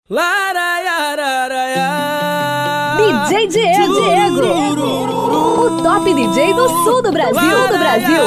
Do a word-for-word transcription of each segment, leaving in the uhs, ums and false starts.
D J Diego, Diego, o top D J do sul do Brasil, do Brasil.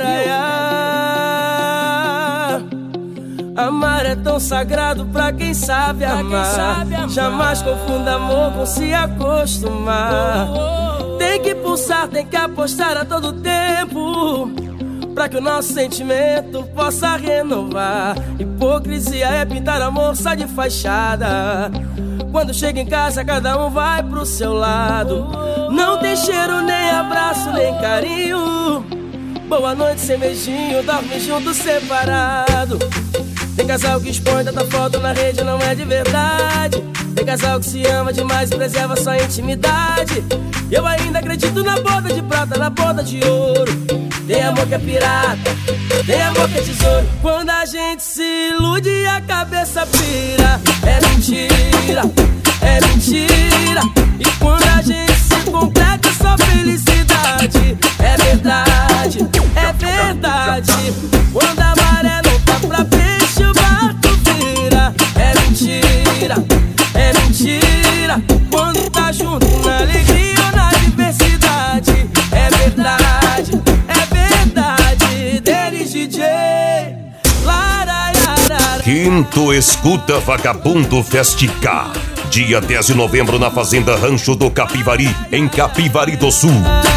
Amar é tão sagrado pra quem sabe amar. Jamais confunda amor com se acostumar. Tem que pulsar, tem que apostar a todo tempo, pra que o nosso sentimento possa renovar. Hipocrisia é pintar amor só de fachada. Quando chega em casa cada um vai pro seu lado. Não tem cheiro, nem abraço, nem carinho. Boa noite sem beijinho, dorme junto separado. Tem casal que expõe tanta foto na rede, não é de verdade. Tem casal que se ama demais e preserva sua intimidade. Eu ainda acredito na boda de prata, na boda de ouro. Tem amor que é pirata, tem amor que é tesouro. Quando a gente se ilude e a cabeça pira, é mentira, é mentira. E quando a gente se completa é só felicidade. É verdade, é verdade. Quando a maré não tá pra peixe, o barco vira. É mentira, é mentira. Quando tá junto na alegria ou na diversidade. É verdade, é verdade. Deles D J Laraiara. Quinto Escuta Vagabundo Festica, dia dez de novembro na Fazenda Rancho do Capivari, em Capivari do Sul.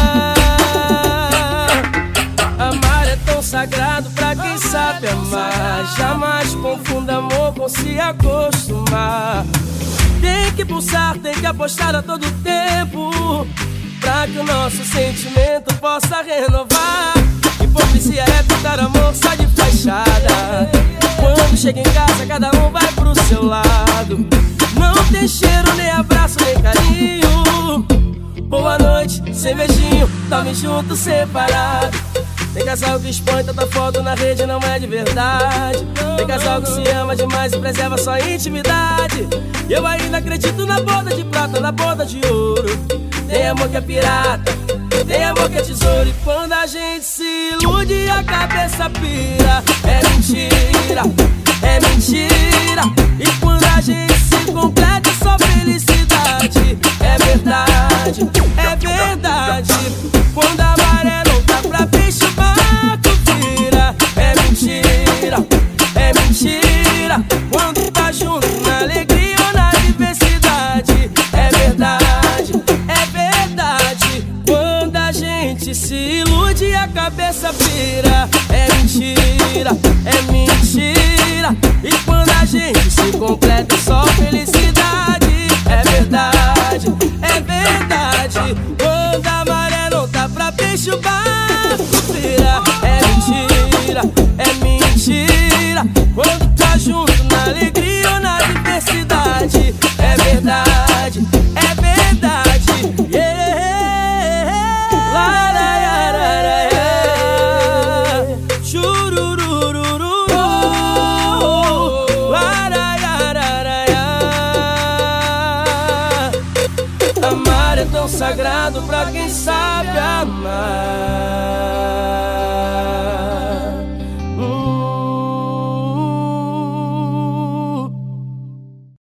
Amar é tão sagrado pra quem sabe amar. Jamais confunda amor com se acostumar. Tem que pulsar, tem que apostar a todo tempo, pra que o nosso sentimento possa renovar. Hipocrisia é pintar amor só de fachada. Quando chega em casa cada um vai pro seu lado. Não tem cheiro, nem abraço, nem carinho. Boa noite, sem beijinho, dorme junto separado. Tem casal que expõe tanta foto na rede, não é de verdade. Tem casal que se ama demais e preserva sua intimidade. Eu ainda acredito na boda de prata, na boda de ouro. Tem amor que é pirata, tem amor que é tesouro. E quando a gente se ilude a cabeça pira. É mentira, é mentira. E quando a gente se completa é só felicidade. É verdade, é verdade. Quando a maré não tá pra peixe, o barco vira. É mentira, é mentira. Quando tá junto na alegria ou na diversidade. É verdade, é verdade. Quando a gente se ilude e a cabeça vira. É mentira, é mentira. E quando a gente se completa é só felicidade. É verdade, é verdade. Quando a maré não tá pra peixe, o barco vira. É mentira, é mentira. Quando tá junto na alegria ou na diversidade. É verdade, é verdade. Yeah. Laraiararaia. Chururururu. Laraiararaia. Amar é tão sagrado pra quem sabe amar.